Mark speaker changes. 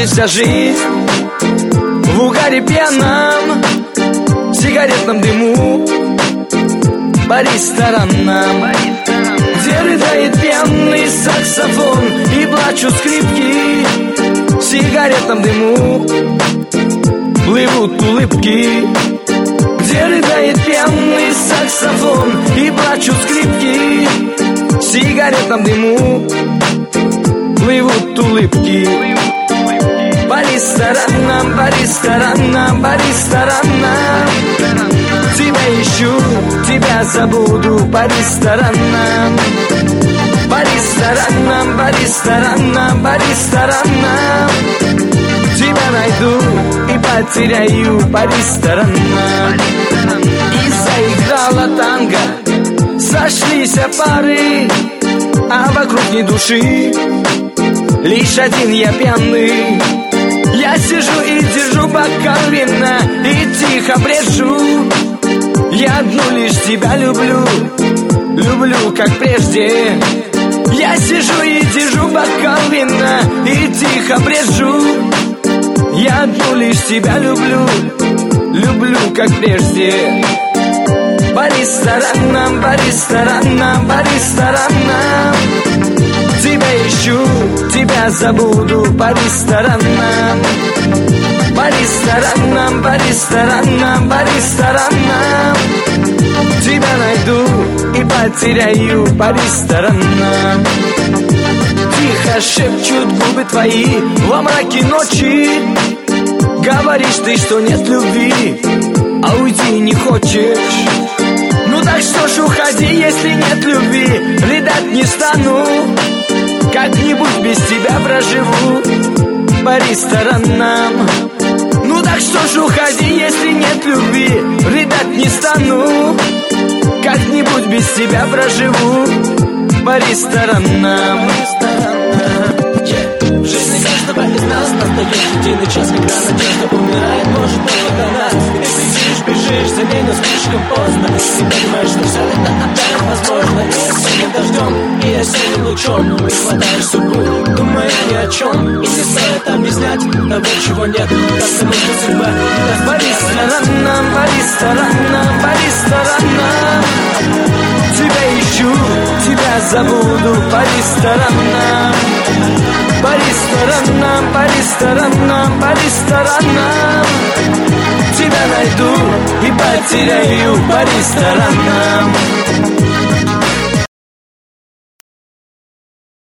Speaker 1: здесь вся жизнь в угаре пьяном, в сигаретном дыму по ресторанам, где рыдает пьяный саксофон и плачут скрипки. В сигаретном дыму плывут улыбки, где рыдает пьяный саксофон и плачут скрипки. В сигаретном дыму плывут улыбки. По ресторанам, по ресторанам, по ресторанам тебя ищу, тебя забуду. По ресторанам, по ресторанам, по ресторанам, по ресторанам тебя найду и потеряю. По ресторанам. И заиграла танго, сошлись пары, а вокруг ни души, лишь один я пьяный. Я сижу и держу бокал вина и тихо брежу. Я одну лишь тебя люблю, люблю как прежде. Я сижу и держу бокал вина и тихо брежу. Я одну лишь тебя люблю, люблю как прежде. По ресторанам, по ресторанам, по ресторанам тебя ищу, тебя забуду. По ресторанам, по ресторанам, по ресторанам, по ресторанам тебя найду и потеряю. По ресторанам. Тихо шепчут губы твои во мраке ночи. Говоришь ты, что нет любви, а уйти не хочешь. Ну так что ж уходи, если нет любви, рыдать не стану. Как-нибудь без тебя проживу по ресторанам. Ну так что ж уходи, если нет любви, рыдать не стану. Как-нибудь без тебя проживу по ресторанам.
Speaker 2: В жизни каждого из нас настает единый час, когда надежда умирает, может только нас. Ты сидишь, бежишь за ней, но слишком поздно. Ты понимаешь, что все это опять возможно. И осенним дождем, и осенним лучом ты хватаешь судьбу, думая ни о чем. И не стоит объяснять того, чего нет, потому что судьба даст.
Speaker 1: По ресторанам, по ресторанам, по ресторанам тебя ищу, тебя забуду. По ресторанам, по ресторанам, по ресторанам, по ресторанам тебя найду и потеряю. По ресторанам.